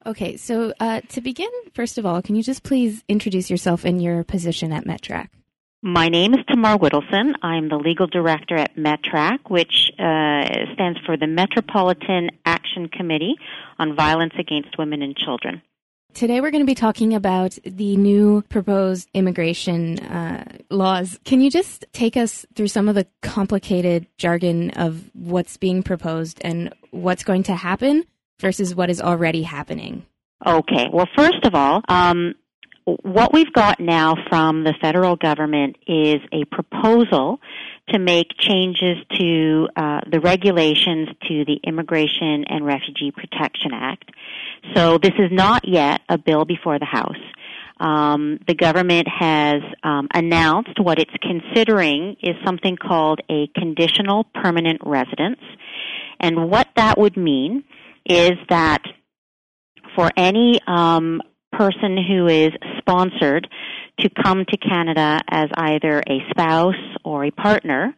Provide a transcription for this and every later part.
Okay, so to begin, first of all, can you just please introduce yourself and your position at MedTrack? My name is Tamar Whittleson. I'm the legal director at MedTrack, which stands for the Metropolitan Action Committee on Violence Against Women and Children. Today we're going to be talking about the new proposed immigration laws. Can you just take us through some of the complicated jargon of what's being proposed and what's going to happen versus what is already happening? Okay. Well, first of all, what we've got now from the federal government is a proposal to make changes to the regulations to the Immigration and Refugee Protection Act. So this is not yet a bill before the House. The government has announced what it's considering is something called a conditional permanent residence. And what that would mean is that for any person who is sponsored to come to Canada as either a spouse or a partner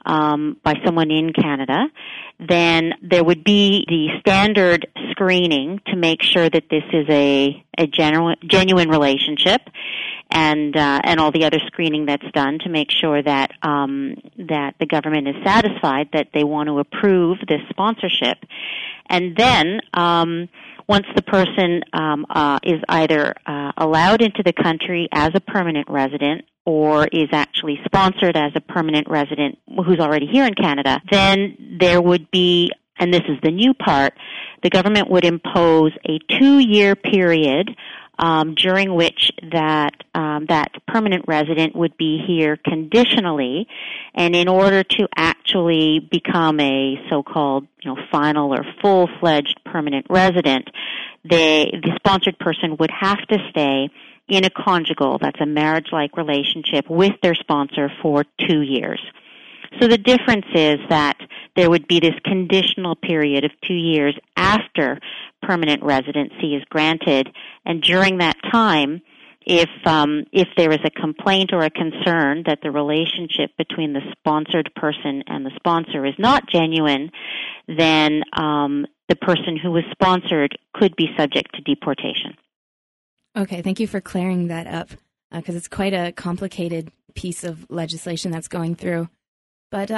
by someone in Canada, then there would be the standard screening to make sure that this is a genuine relationship, and all the other screening that's done to make sure that that the government is satisfied that they want to approve this sponsorship. And then once the person is either allowed into the country as a permanent resident or is actually sponsored as a permanent resident who's already here in Canada, then there would be, and this is the new part, the government would impose a 2-year period during which that permanent resident would be here conditionally, and in order to actually become a so-called final or full-fledged permanent resident, the sponsored person would have to stay in a conjugal, that's a marriage-like relationship, with their sponsor for 2 years. So the difference is that there would be this conditional period of 2 years after permanent residency is granted, and during that time, if there is a complaint or a concern that the relationship between the sponsored person and the sponsor is not genuine, then the person who was sponsored could be subject to deportation. Okay, thank you for clearing that up, because it's quite a complicated piece of legislation that's going through. But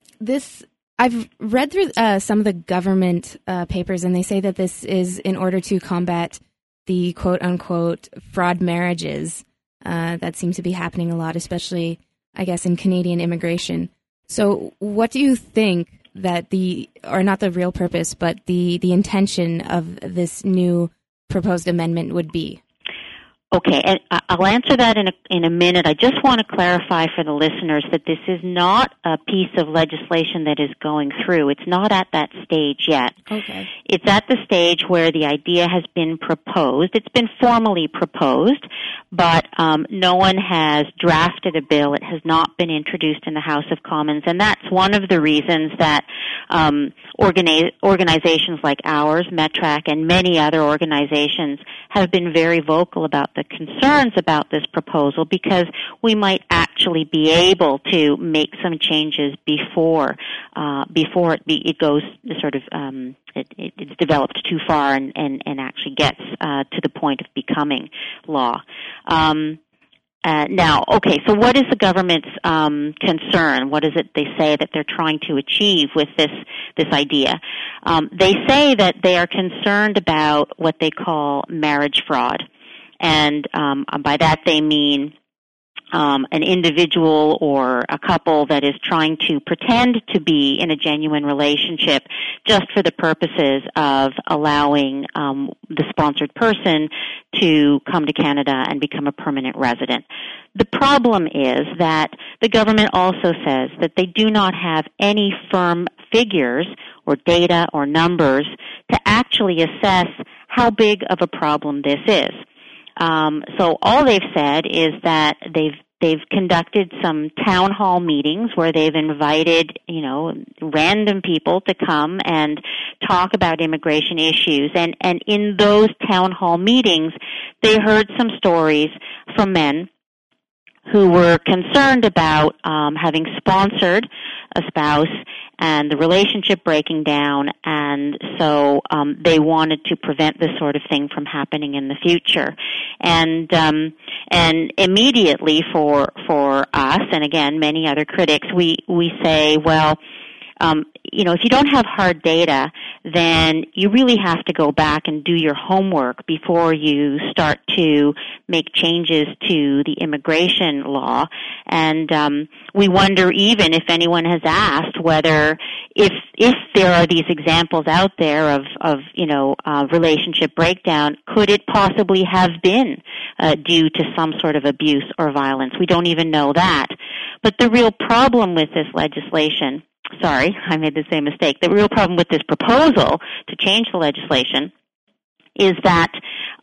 I've read through some of the government papers, and they say that this is in order to combat the quote-unquote fraud marriages that seem to be happening a lot, especially, I guess, in Canadian immigration. So what do you think that or not the real purpose, but the intention of this new proposed amendment would be? Okay, and I'll answer that in a minute. I just want to clarify for the listeners that this is not a piece of legislation that is going through. It's not at that stage yet. Okay. It's at the stage where the idea has been proposed. It's been formally proposed, but no one has drafted a bill. It has not been introduced in the House of Commons, and that's one of the reasons that organizations like ours, MedTrack, and many other organizations have been very vocal about the concerns about this proposal, because we might actually be able to make some changes before it goes sort of it's developed too far and actually gets to the point of becoming law. Now, okay, so what is the government's concern? What is it they say that they're trying to achieve with this idea? They say that they are concerned about what they call marriage fraud. And by that they mean an individual or a couple that is trying to pretend to be in a genuine relationship just for the purposes of allowing the sponsored person to come to Canada and become a permanent resident. The problem is that the government also says that they do not have any firm figures or data or numbers to actually assess how big of a problem this is. So all they've said is that they've conducted some town hall meetings where they've invited, random people to come and talk about immigration issues. And in those town hall meetings, they heard some stories from men who were concerned about having sponsored a spouse and the relationship breaking down, and so they wanted to prevent this sort of thing from happening in the future. And immediately for us, and again many other critics, we say, well, if you don't have hard data, then you really have to go back and do your homework before you start to make changes to the immigration law. And we wonder even if anyone has asked whether if there are these examples out there of relationship breakdown, could it possibly have been due to some sort of abuse or violence? We don't even know that. But the real problem with this legislation, sorry, I made the same mistake. The real problem with this proposal to change the legislation is that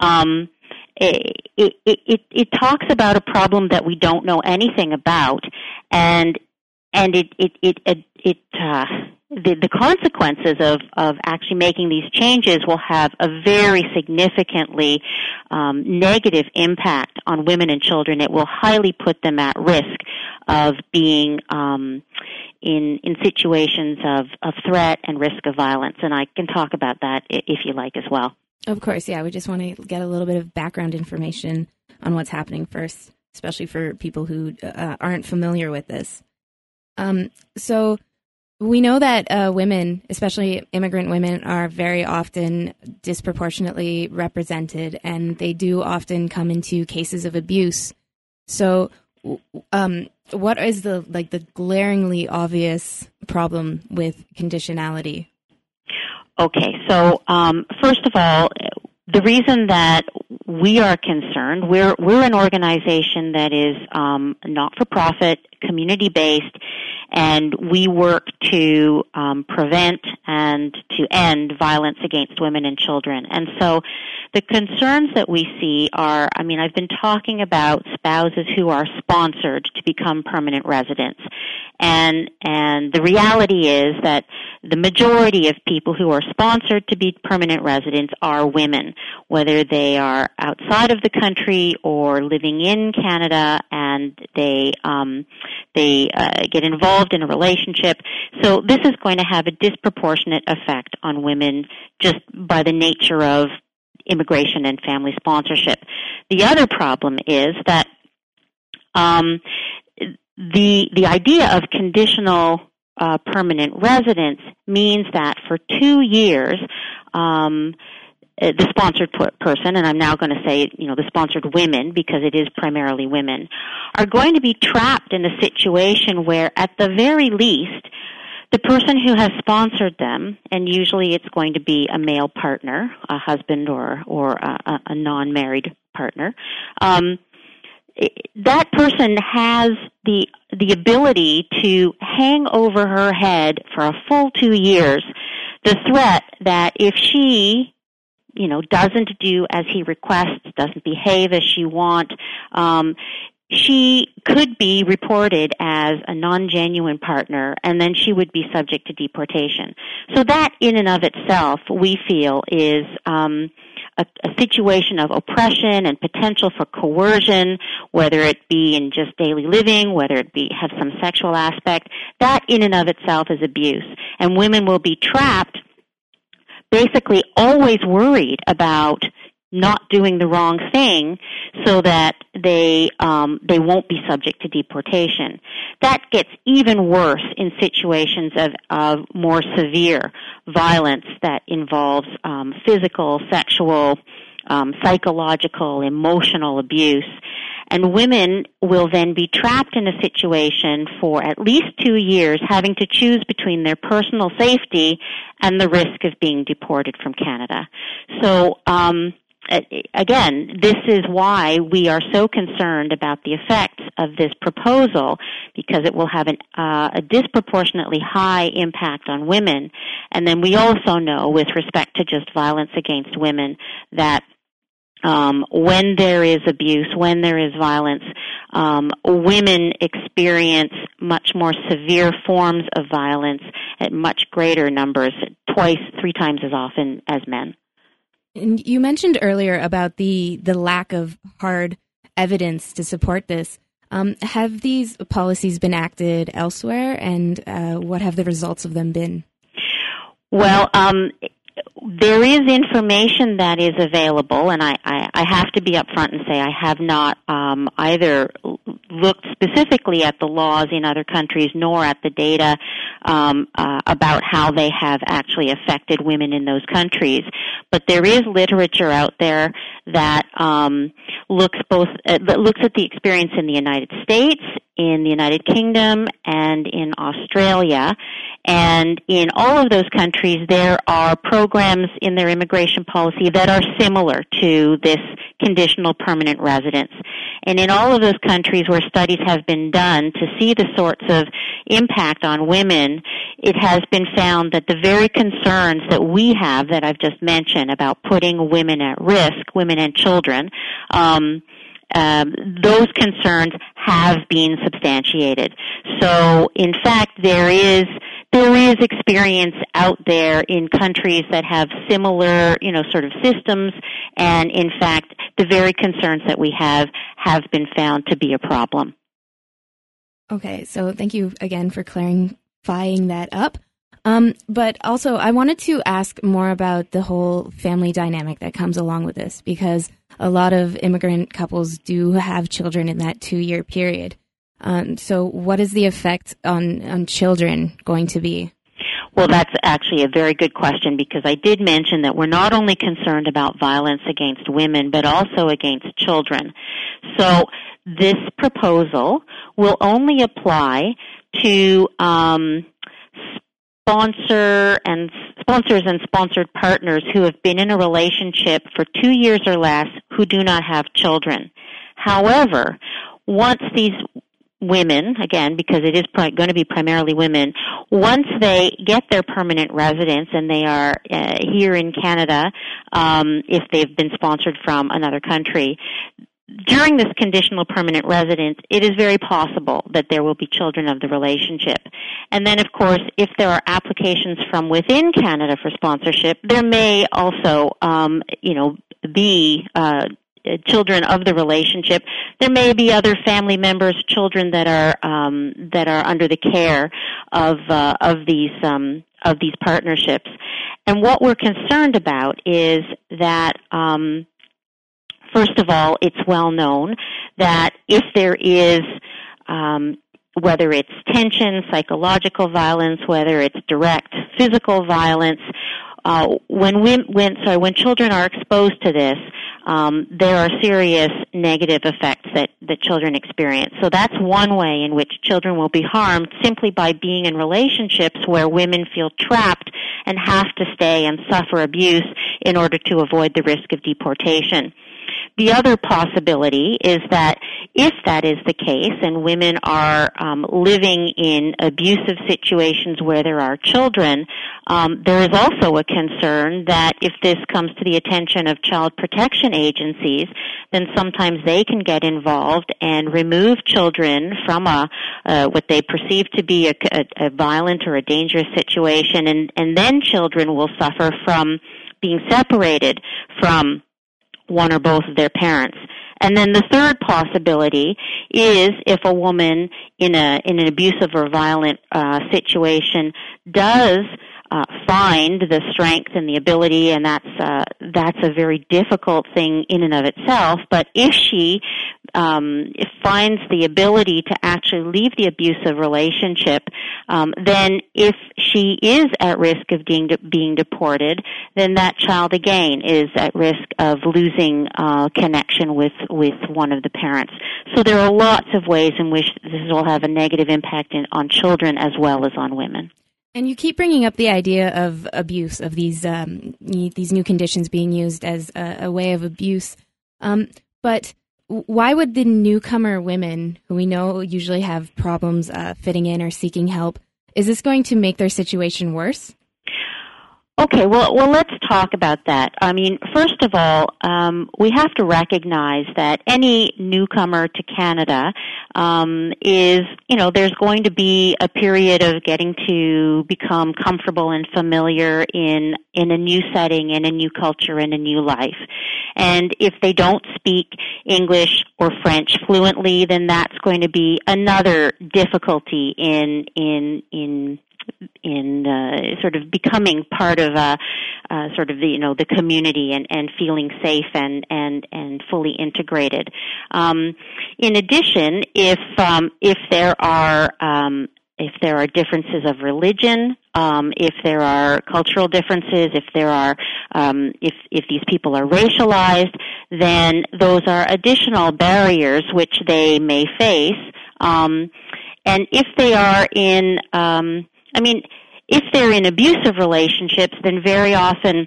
it talks about a problem that we don't know anything about, and the consequences of actually making these changes will have a very significantly negative impact on women and children. It will highly put them at risk of being in situations of threat and risk of violence. And I can talk about that if you like as well. Of course, yeah. We just want to get a little bit of background information on what's happening first, especially for people who aren't familiar with this. So we know that women, especially immigrant women, are very often disproportionately represented, and they do often come into cases of abuse. So what is the glaringly obvious problem with conditionality? Okay, so first of all, the reason that we are concerned, we're an organization that is not-for-profit, community-based, and we work to prevent and to end violence against women and children. And so the concerns that we see are, I've been talking about spouses who are sponsored to become permanent residents. And the reality is that the majority of people who are sponsored to be permanent residents are women, whether they are outside of the country or living in Canada, and they get involved in a relationship. So this is going to have a disproportionate effect on women just by the nature of immigration and family sponsorship. The other problem is that the idea of conditional permanent residence means that for 2 years, the sponsored person, and I'm now going to say, the sponsored women, because it is primarily women, are going to be trapped in a situation where, at the very least, the person who has sponsored them, and usually it's going to be a male partner, a husband or a non-married partner, that person has the ability to hang over her head for a full 2 years the threat that if she doesn't do as he requests, doesn't behave as she wants, she could be reported as a non-genuine partner, and then she would be subject to deportation. So that in and of itself, we feel, is a situation of oppression and potential for coercion, whether it be in just daily living, whether it be have some sexual aspect. That in and of itself is abuse. And women will be trapped, basically always worried about not doing the wrong thing so that they won't be subject to deportation. That gets even worse in situations of more severe violence that involves physical, sexual, psychological, emotional abuse. And women will then be trapped in a situation for at least 2 years, having to choose between their personal safety and the risk of being deported from Canada. So, again, this is why we are so concerned about the effects of this proposal, because it will have a disproportionately high impact on women. And then we also know, with respect to just violence against women, that when there is abuse, when there is violence, women experience much more severe forms of violence at much greater numbers, 2, 3 times as often as men. And you mentioned earlier about the lack of hard evidence to support this. Have these policies been acted elsewhere, and what have the results of them been? Well, there is information that is available, and I have to be upfront and say I have not either looked specifically at the laws in other countries nor at the data about how they have actually affected women in those countries. But there is literature out there that looks at the experience in the United States, in the United Kingdom, and in Australia. And in all of those countries, there are programs in their immigration policy that are similar to this conditional permanent residence. And in all of those countries where studies have been done to see the sorts of impact on women, it has been found that the very concerns that we have that I've just mentioned about putting women at risk, women and children, those concerns have been substantiated. So, in fact, there is experience out there in countries that have similar, sort of systems, and in fact, the very concerns that we have been found to be a problem. Okay, so thank you again for clarifying that up. But also, I wanted to ask more about the whole family dynamic that comes along with this, because a lot of immigrant couples do have children in that 2-year period. So what is the effect on children going to be? Well, that's actually a very good question, because I did mention that we're not only concerned about violence against women, but also against children. So this proposal will only apply to sponsors and sponsored partners who have been in a relationship for 2 years or less who do not have children. However, once these women, again, because it is going to be primarily women, once they get their permanent residence and they are here in Canada, if they've been sponsored from another country, during this conditional permanent residence, it is very possible that there will be children of the relationship. And then, of course, if there are applications from within Canada for sponsorship, there may also, be children of the relationship. There may be other family members, children that are under the care of these partnerships. And what we're concerned about is that, first of all, it's well known that if there is, whether it's tension, psychological violence, whether it's direct physical violence, when children are exposed to this, there are serious negative effects that children experience. So that's one way in which children will be harmed, simply by being in relationships where women feel trapped and have to stay and suffer abuse in order to avoid the risk of deportation. The other possibility is that if that is the case and women are living in abusive situations where there are children, there is also a concern that if this comes to the attention of child protection agencies, then sometimes they can get involved and remove children from what they perceive to be a violent or a dangerous situation, and then children will suffer from being separated from one or both of their parents. And then the third possibility is if a woman in an abusive or violent situation does find the strength and the ability, and that's a very difficult thing in and of itself. But if she finds the ability to actually leave the abusive relationship, then if she is at risk of being deported, then that child again is at risk of losing connection with one of the parents. So there are lots of ways in which this will have a negative impact on children as well as on women. And you keep bringing up the idea of abuse, of these new conditions being used as a way of abuse. But why would the newcomer women, who we know usually have problems fitting in or seeking help, is this going to make their situation worse? Okay, well, let's talk about that. I mean, first of all, we have to recognize that any newcomer to Canada is, there's going to be a period of getting to become comfortable and familiar in a new setting, in a new culture, in a new life. And if they don't speak English or French fluently, then that's going to be another difficulty in sort of becoming part of sort of the community and feeling safe and fully integrated. In addition, if there are differences of religion, if there are cultural differences, if these people are racialized, then those are additional barriers which they may face. And if they are if they're in abusive relationships, then very often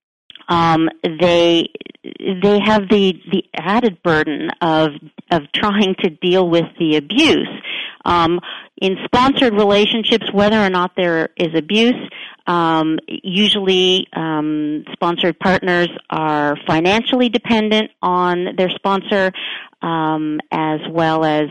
they have the added burden of trying to deal with the abuse. In sponsored relationships, whether or not there is abuse, usually sponsored partners are financially dependent on their sponsor, as well as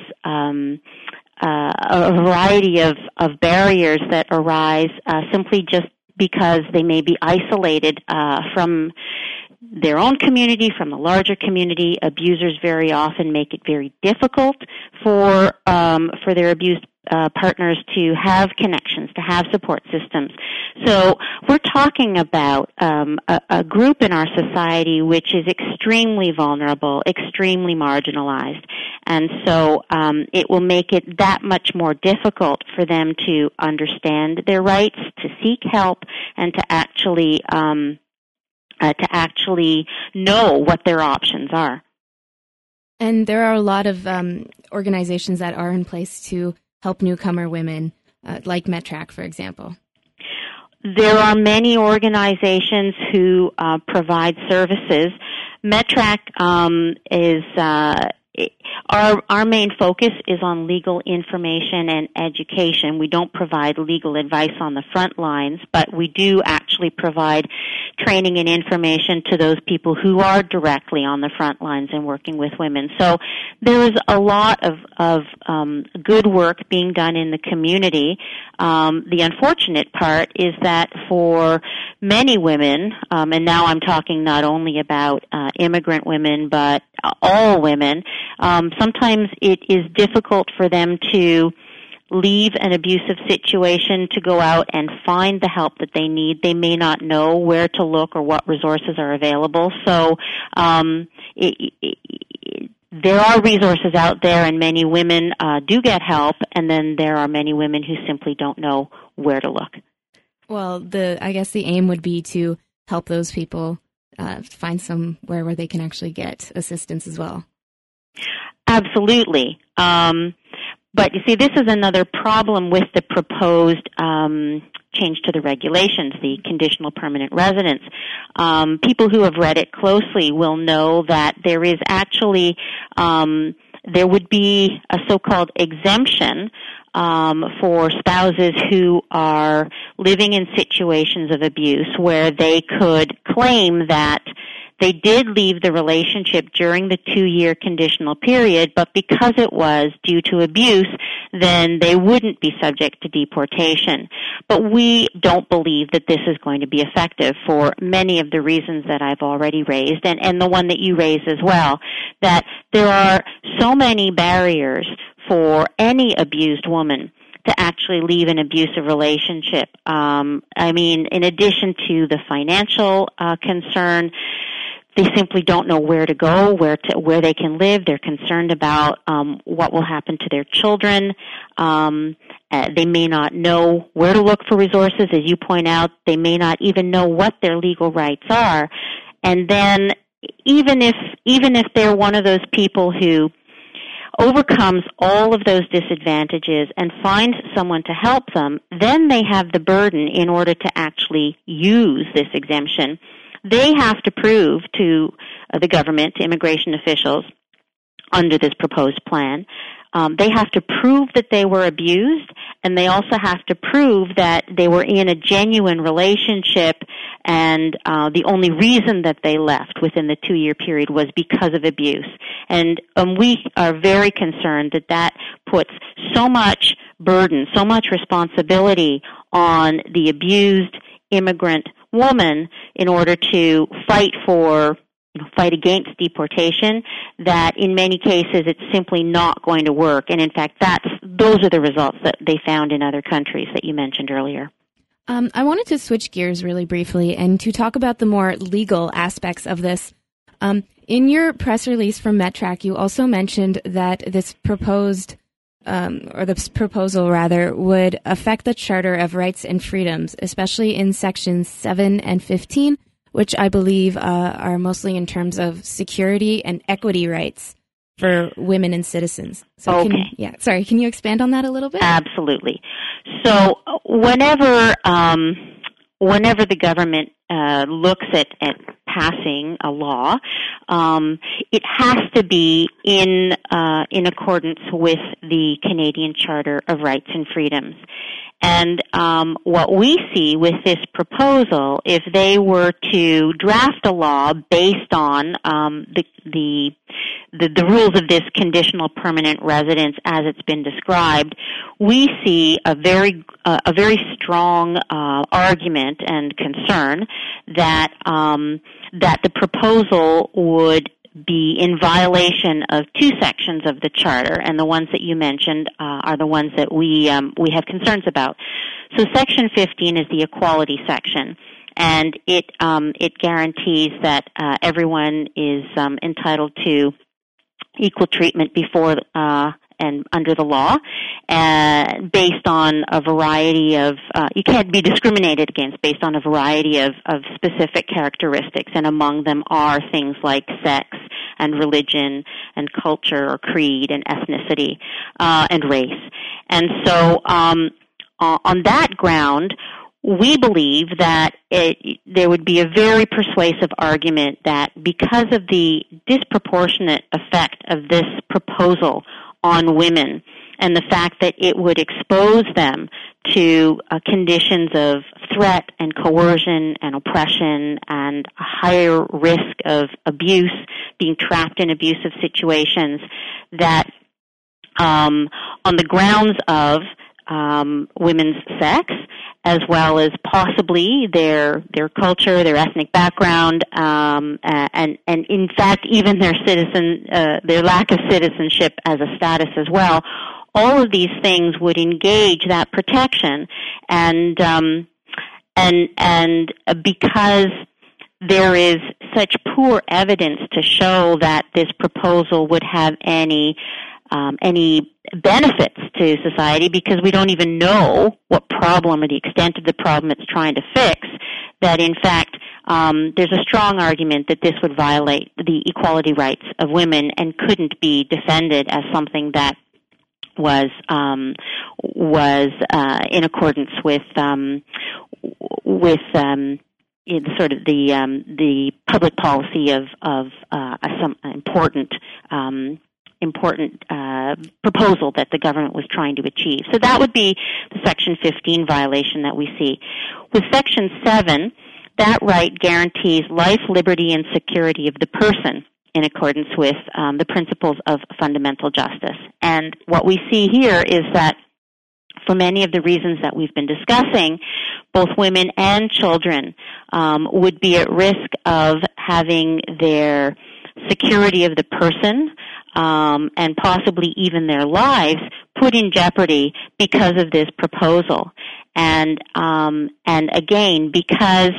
a variety of barriers that arise simply just because they may be isolated from their own community, from the larger community. Abusers very often make it very difficult for their abused partners to have connections, to have support systems. So we're talking about a group in our society which is extremely vulnerable, extremely marginalized, and so it will make it that much more difficult for them to understand their rights, to seek help, and to actually know what their options are. And there are a lot of organizations that are in place to help newcomer women, like MedTrack, for example. There are many organizations who provide services. MedTrack is our main focus is on legal information and education. We don't provide legal advice on the front lines, but we do actually provide training and information to those people who are directly on the front lines and working with women. So there is a lot of good work being done in the community. The unfortunate part is that for many women, and now I'm talking not only about immigrant women, but all women, sometimes it is difficult for them to leave an abusive situation to go out and find the help that they need. They may not know where to look or what resources are available. So there are resources out there, and many women do get help, and then there are many women who simply don't know where to look. Well, I guess the aim would be to help those people find somewhere where they can actually get assistance as well. Absolutely. But you see, this is another problem with the proposed change to the regulations, the conditional permanent residence. People who have read it closely will know that there is actually, there would be a so-called exemption for spouses who are living in situations of abuse where they could claim that they did leave the relationship during the 2-year conditional period, but because it was due to abuse, then they wouldn't be subject to deportation. But we don't believe that this is going to be effective for many of the reasons that I've already raised, and the one that you raised as well, that there are so many barriers for any abused woman to actually leave an abusive relationship. I mean, in addition to the financial concern, they simply don't know where to go, where they can live. They're concerned about what will happen to their children. They may not know where to look for resources. As you point out, they may not even know what their legal rights are. And then even if they're one of those people who overcomes all of those disadvantages and finds someone to help them, then they have the burden in order to actually use this exemption. They have to prove to the government, to immigration officials, under this proposed plan, they have to prove that they were abused, and they also have to prove that they were in a genuine relationship and the only reason that they left within the 2-year period was because of abuse. And we are very concerned that that puts so much burden, so much responsibility on the abused immigrant woman in order to fight against deportation, that in many cases it's simply not going to work. And in fact, those are the results that they found in other countries that you mentioned earlier. I wanted to switch gears really briefly and to talk about the more legal aspects of this. In your press release from MetTrack, you also mentioned that this proposal would affect the Charter of Rights and Freedoms, especially in sections 7 and 15, which I believe are mostly in terms of security and equity rights for women and citizens. So okay. Can you expand on that a little bit? Absolutely. So whenever the government looks at passing a law, it has to be in accordance with the Canadian Charter of Rights and Freedoms. And what we see with this proposal, if they were to draft a law based on the rules of this conditional permanent residence as it's been described, we see a very strong argument and concern that the proposal would be in violation of 2 sections of the Charter, and the ones that you mentioned are the ones that we have concerns about. So Section 15 is the equality section, and it guarantees that everyone is entitled to equal treatment before and under the law, based on a variety of, you can't be discriminated against based on a variety of specific characteristics, and among them are things like sex and religion and culture or creed and ethnicity and race. And so on that ground, we believe that there would be a very persuasive argument that because of the disproportionate effect of this proposal on women and the fact that it would expose them to conditions of threat and coercion and oppression and a higher risk of abuse, being trapped in abusive situations, that on the grounds of women's sex, as well as possibly their culture, their ethnic background, and in fact even their lack of citizenship as a status as well. All of these things would engage that protection, and because there is such poor evidence to show that this proposal would have any benefits to society, because we don't even know what problem or the extent of the problem it's trying to fix, that in fact there's a strong argument that this would violate the equality rights of women and couldn't be defended as something that was in accordance with sort of the public policy of some important proposal that the government was trying to achieve. So that would be the Section 15 violation that we see. With Section 7, that right guarantees life, liberty, and security of the person in accordance with the principles of fundamental justice. And what we see here is that for many of the reasons that we've been discussing, both women and children would be at risk of having their security of the person and possibly even their lives put in jeopardy because of this proposal. And again, because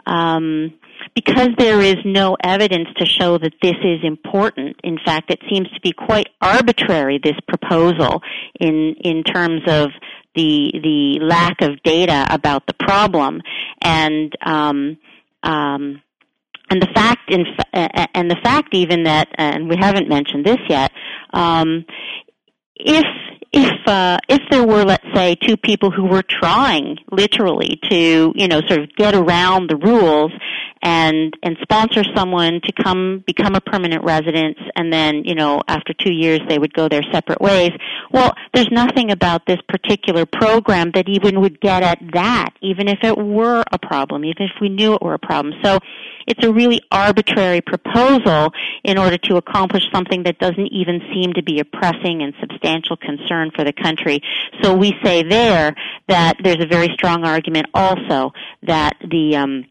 there is no evidence to show that this is important. In fact, it seems to be quite arbitrary, this proposal, in terms of the lack of data about the problem, and the fact even that, and we haven't mentioned this yet, if there were, let's say, 2 people who were trying literally to, sort of get around the rules and sponsor someone to become a permanent resident and then, after 2 years they would go their separate ways. Well, there's nothing about this particular program that even would get at that, even if it were a problem, even if we knew it were a problem. So it's a really arbitrary proposal in order to accomplish something that doesn't even seem to be a pressing and substantial concern for the country. So we say there that there's a very strong argument also that the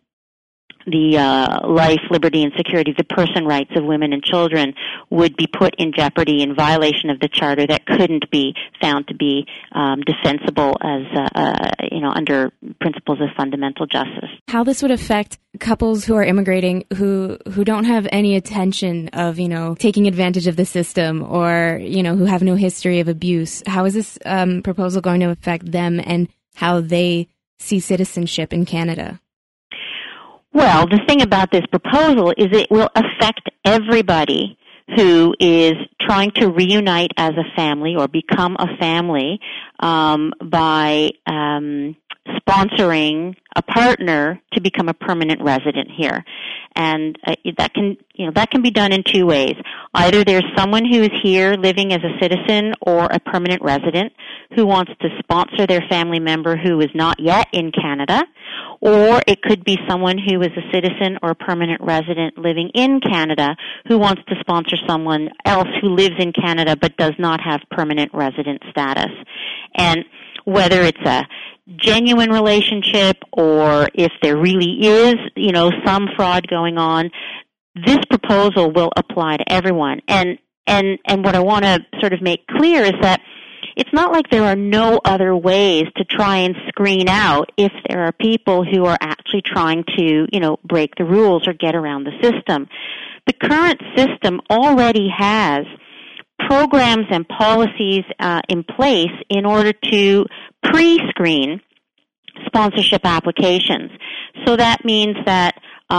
life, liberty, and security, the person rights of women and children would be put in jeopardy in violation of the Charter that couldn't be found to be defensible as, under principles of fundamental justice. How this would affect couples who are immigrating who don't have any intention of, taking advantage of the system or, who have no history of abuse. How is this proposal going to affect them and how they see citizenship in Canada? Well, the thing about this proposal is it will affect everybody who is trying to reunite as a family or become a family by sponsoring a partner to become a permanent resident here. And that can be done in two ways. Either there's someone who is here living as a citizen or a permanent resident who wants to sponsor their family member who is not yet in Canada, or it could be someone who is a citizen or a permanent resident living in Canada who wants to sponsor someone else who lives in Canada but does not have permanent resident status. And whether it's a genuine relationship or if there really is, some fraud going on, this proposal will apply to everyone. And what I want to sort of make clear is that it's not like there are no other ways to try and screen out if there are people who are actually trying to, break the rules or get around the system. The current system already has programs and policies in place in order to pre-screen sponsorship applications. So that means that,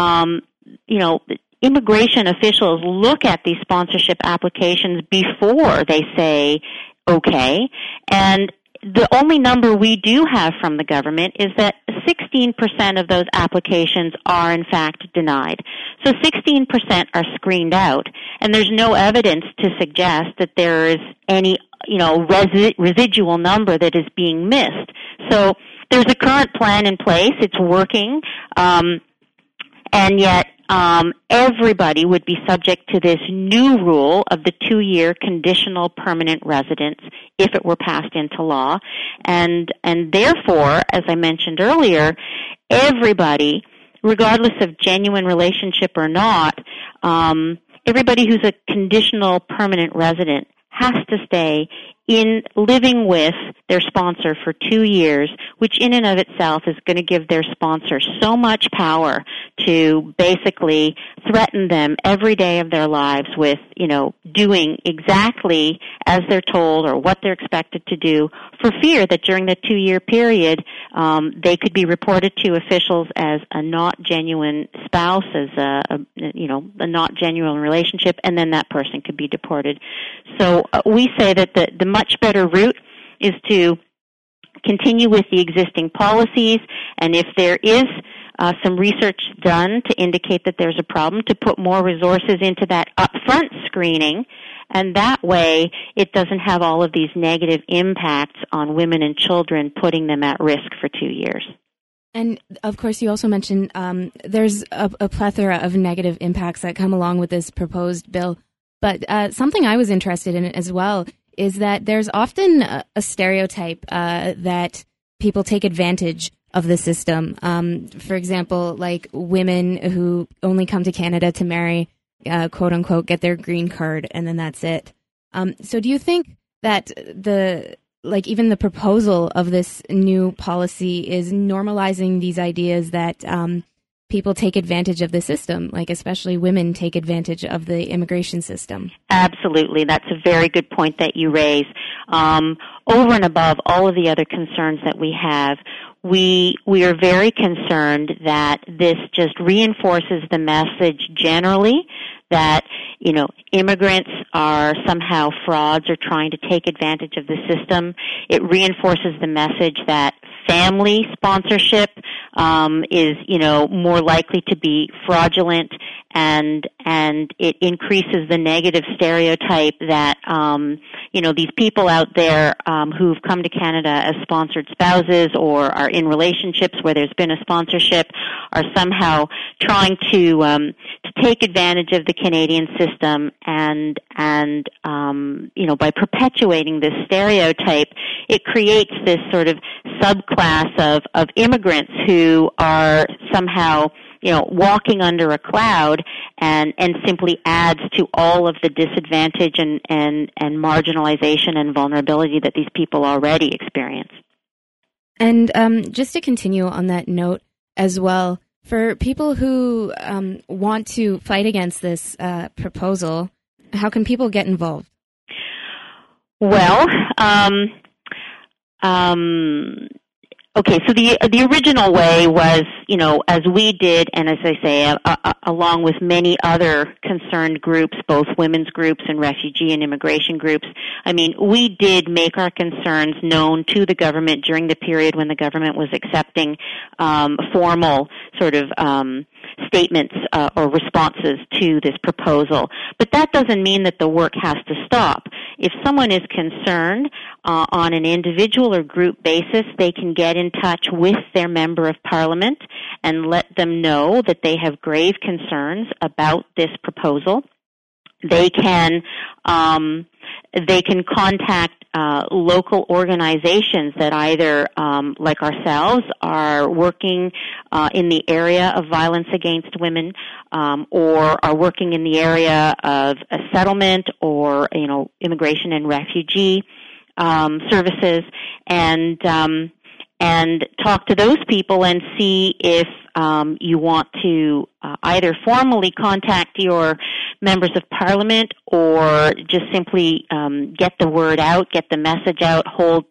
immigration officials look at these sponsorship applications before they say, okay, and the only number we do have from the government is that 16% of those applications are in fact denied. So 16% are screened out, and there's no evidence to suggest that there is any, residual number that is being missed. So there's a current plan in place. It's working, and yet everybody would be subject to this new rule of the 2-year conditional permanent residence if it were passed into law. And therefore, as I mentioned earlier, everybody, regardless of genuine relationship or not, everybody who's a conditional permanent resident has to stay in living with their sponsor for 2 years, which in and of itself is going to give their sponsor so much power to basically threaten them every day of their lives with, doing exactly as they're told or what they're expected to do, for fear that during the 2-year period, they could be reported to officials as a not genuine spouse, as a not genuine relationship, and then that person could be deported. So we say that the much better route is to continue with the existing policies, and if there is some research done to indicate that there's a problem, to put more resources into that upfront screening, and that way it doesn't have all of these negative impacts on women and children, putting them at risk for 2 years. And, of course, you also mentioned there's a plethora of negative impacts that come along with this proposed bill. But something I was interested in as well is that there's often a stereotype that people take advantage of the system. For example, like women who only come to Canada to marry, quote unquote, get their green card, and then that's it. So do you think that even the proposal of this new policy is normalizing these ideas that people take advantage of the system, like especially women take advantage of the immigration system? Absolutely. That's a very good point that you raise. Over and above all of the other concerns that we have, we are very concerned that this just reinforces the message generally that, immigrants are somehow frauds or trying to take advantage of the system. It reinforces the message that family sponsorship is, more likely to be fraudulent, and it increases the negative stereotype that, these people out there who've come to Canada as sponsored spouses or are in relationships where there's been a sponsorship are somehow trying to take advantage of the Canadian system, and by perpetuating this stereotype, it creates this sort of subclass of immigrants who are somehow walking under a cloud, and simply adds to all of the disadvantage and marginalization and vulnerability that these people already experience. And just to continue on that note as well, for people who want to fight against this proposal, how can people get involved? Well, okay, so the original way was, as we did, and as I say, along with many other concerned groups, both women's groups and refugee and immigration groups, we did make our concerns known to the government during the period when the government was accepting formal sort of statements or responses to this proposal. But that doesn't mean that the work has to stop. If someone is concerned on an individual or group basis, they can get in touch with their member of parliament and let them know that they have grave concerns about this proposal. They can contact local organizations that either, like ourselves, are working in the area of violence against women, or are working in the area of a settlement or immigration and refugee services, and talk to those people and see if you want to either formally contact your members of parliament or just simply get the word out, get the message out, hold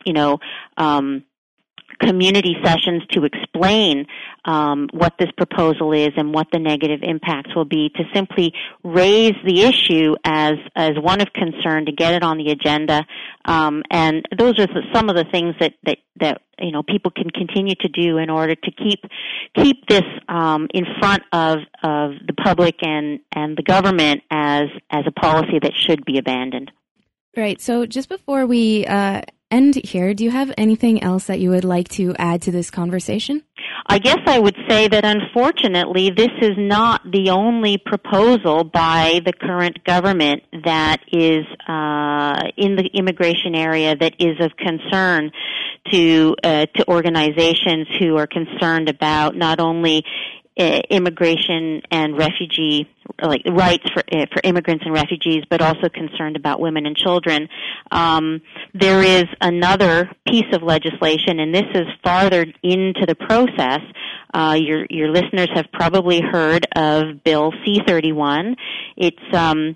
community sessions to explain what this proposal is and what the negative impacts will be, to simply raise the issue as one of concern, to get it on the agenda. And those are some of the things that people can continue to do in order to keep this in front of the public and the government as a policy that should be abandoned. Right. So just before we end here, do you have anything else that you would like to add to this conversation? I guess I would say that unfortunately this is not the only proposal by the current government that is in the immigration area that is of concern to organizations who are concerned about not only immigration and refugee, like rights for immigrants and refugees, but also concerned about women and children. There is another piece of legislation, and this is farther into the process. Your listeners have probably heard of Bill C-31. It's an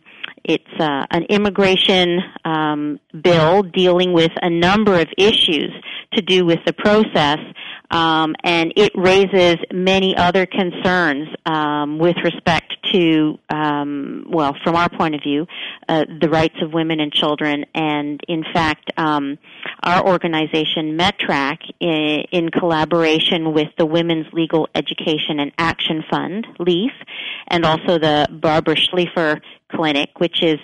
immigration bill dealing with a number of issues to do with the process, and it raises many other concerns with respect to, from our point of view, the rights of women and children. And in fact, our organization, METRAC, in collaboration with the Women's Legal Education and Action Fund, LEAF, and also the Barbara Schleifer Clinic, which is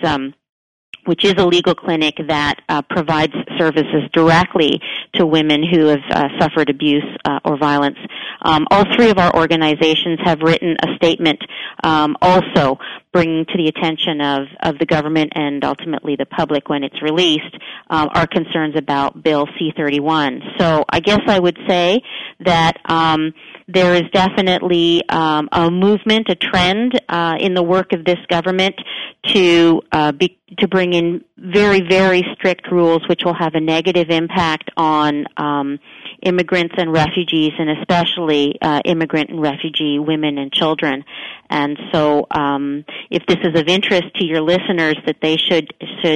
a legal clinic that provides services directly to women who have suffered abuse or violence. All three of our organizations have written a statement also bringing to the attention of the government and ultimately the public when it's released our concerns about Bill C-31. So I guess I would say that there is definitely a movement, a trend in the work of this government to bring in very, very strict rules which will have a negative impact on immigrants and refugees, and especially immigrant and refugee women and children. And so if this is of interest to your listeners, that they should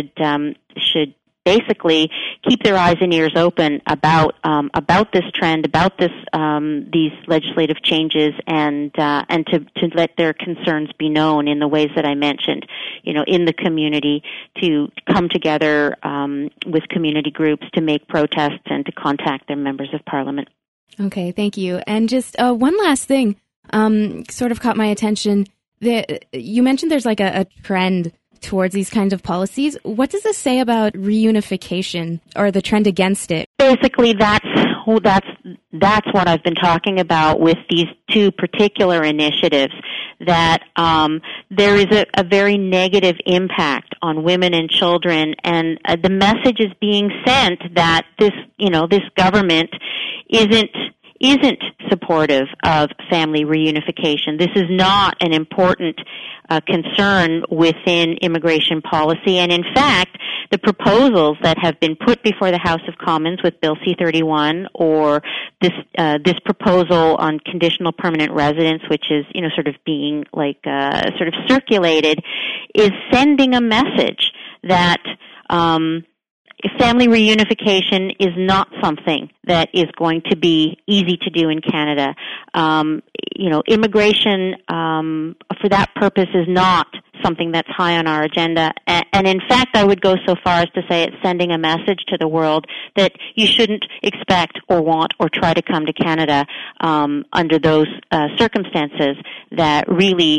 basically keep their eyes and ears open about this trend, about these legislative changes, and to let their concerns be known in the ways that I mentioned, in the community, to come together with community groups to make protests and to contact their members of parliament. Okay, thank you. And just one last thing sort of caught my attention. You mentioned there's like a trend towards these kinds of policies. What does this say about reunification or the trend against it? Basically, that's what I've been talking about with these two particular initiatives, that there is a very negative impact on women and children, and the message is being sent that this government isn't supportive of family reunification. This is not an important concern within immigration policy, and in fact, the proposals that have been put before the House of Commons with Bill C-31, or this proposal on conditional permanent residence, which is sort of being sort of circulated, is sending a message that family reunification is not something that is going to be easy to do in Canada. Immigration for that purpose is not something that's high on our agenda. And in fact, I would go so far as to say it's sending a message to the world that you shouldn't expect or want or try to come to Canada under those circumstances. That really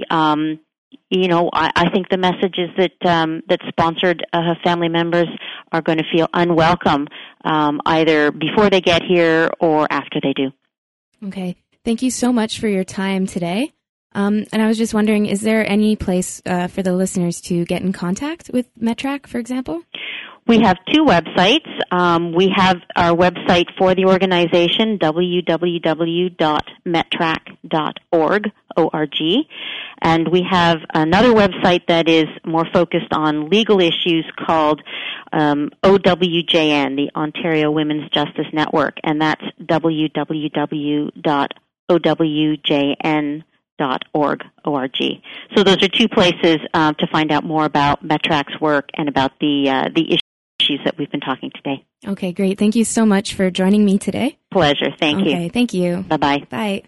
I think the message is that sponsored family members are going to feel unwelcome either before they get here or after they do. Okay. Thank you so much for your time today. And I was just wondering, is there any place for the listeners to get in contact with METRAC, for example? We have two websites. We have our website for the organization, www.metrac.org, O-R-G. And we have another website that is more focused on legal issues called OWJN, the Ontario Women's Justice Network, and that's www.owjn.org, O-R-G. So those are two places to find out more about METRAC's work and about the issues that we've been talking today. Okay, great. Thank you so much for joining me today. Pleasure. Thank you. Okay, thank you. Bye-bye. Bye.